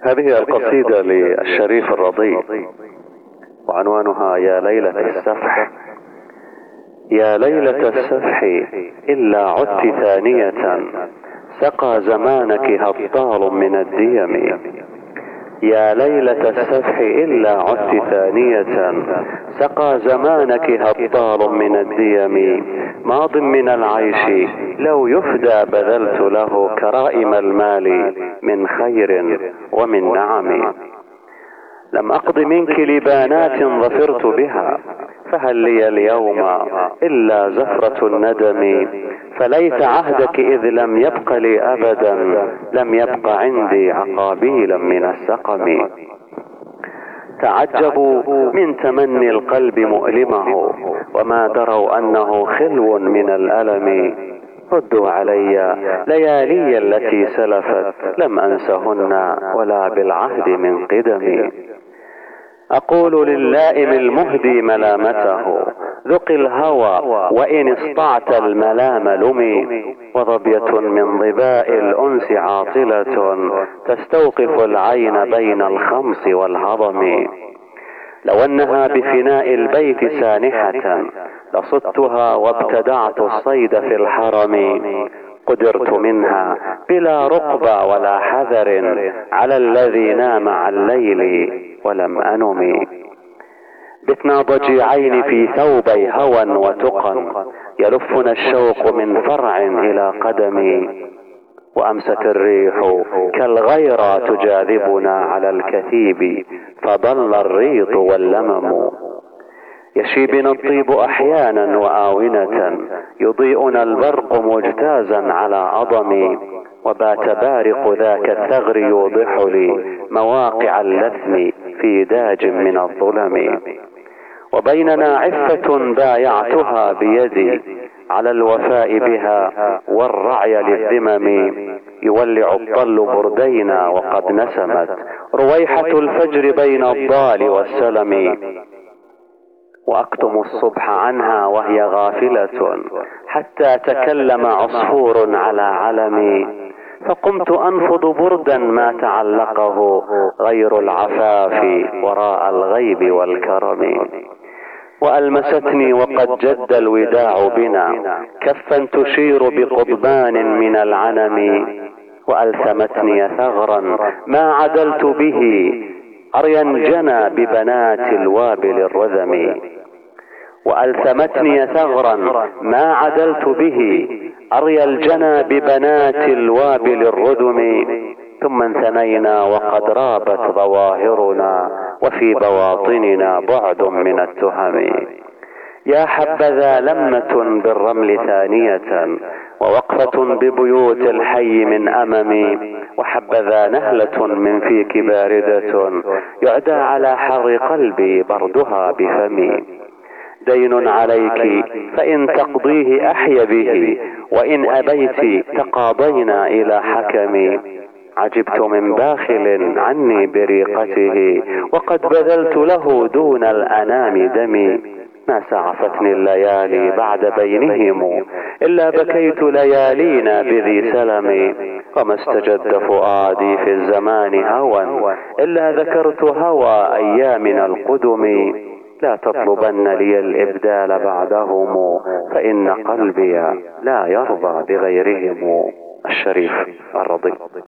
هذه القصيدة للشريف الرضي، وعنوانها يا ليلة السفح. يا ليلة السفح إلا عدت ثانية، سقى زمانك هبطال من الديم. يا ليلة السفح إلا عدت ثانية، سقى زمانك هبطال من الديم. ماض من العيش لو يفدى بذلت له كرائم المال من خير ومن نعم. لم أقض منك لبانات ظفرت بها، فهل لي اليوم إلا زفرة الندم. فليت عهدك إذ لم يبق لي أبدا، لم يبق عندي عقابيلا من السقم. تعجبوا من تمني القلب مؤلمه، وما دروا أنه خلو من الألم. ردوا علي ليالي التي سلفت، لم أنسهن ولا بالعهد من قدم. أقول للائم المهدي ملامته، ذق الهوى وإن استطعت الملام لمي. وظبية من ظباء الأنس عاطلة، تستوقف العين بين الخمس والهضم. لو أنها بفناء البيت سانحة، لصدتها وابتدعت الصيد في الحرم. قدرت منها بلا رقبة ولا حذر، على الذي نام عن الليل ولم أنم. بتنا ضجيعين في ثوبي هوى وتقى، يلفنا الشوق من فرع إلى قدم. وأمست الريح كالغيرى تجاذبنا على الكثيب، فضل الريط واللمم. يشي بنا الطيب أحيانا وآونة، يضيئنا البرق مجتازا على أضم. وبات بارق ذاك الثغر يوضح لي مواقع اللثم في داج من الظلم. وبيننا عفة بايعتها بيدي، على الوفاء بها والرعي للذمم. يولع الطل بردينا وقد نسمت رويحة الفجر بين الضال والسلم. وأكتم الصبح عنها وهي غافلة، حتى تكلم عصفور على علمي. فقمت أنفض بردا ما تعلقه غير العفاف وراء الغيب والكرم. وألمستني وقد جد الوداع بنا، كفا تشير بقضبان من العنم. وألثمتني ثغرا ما عدلت به، أريا جنى ببنات الوابل الرذم. وألثمتني ثغرا ما عدلت به، أريا الجنى ببنات الوابل الرذم. ثم انثنينا وقد رابت ظواهرنا، وفي بواطننا بعد من التهم. يا حبذا لمة بالرمل ثانية، ووقفة ببيوت الحي من أمم. وحبذا نهلة من فيك باردة، يعدى على حر قلبي بردها بفمي. دين عليك فإن تقضيه أحي به، وإن أبيت تقاضينا إلى حكم. عجبت من باخل عني بريقته، وقد بذلت له دون الأنام دمي. ما سعفتني الليالي بعد بينهم، إلا بكيت ليالينا بذي سلم. وما استجد فؤادي في الزمان هوى، إلا ذكرت هوى أيامنا القدم. لا تطلبن لي الإبدال بعدهم، فإن قلبي لا يرضى بغيرهم. الشريف الرضي.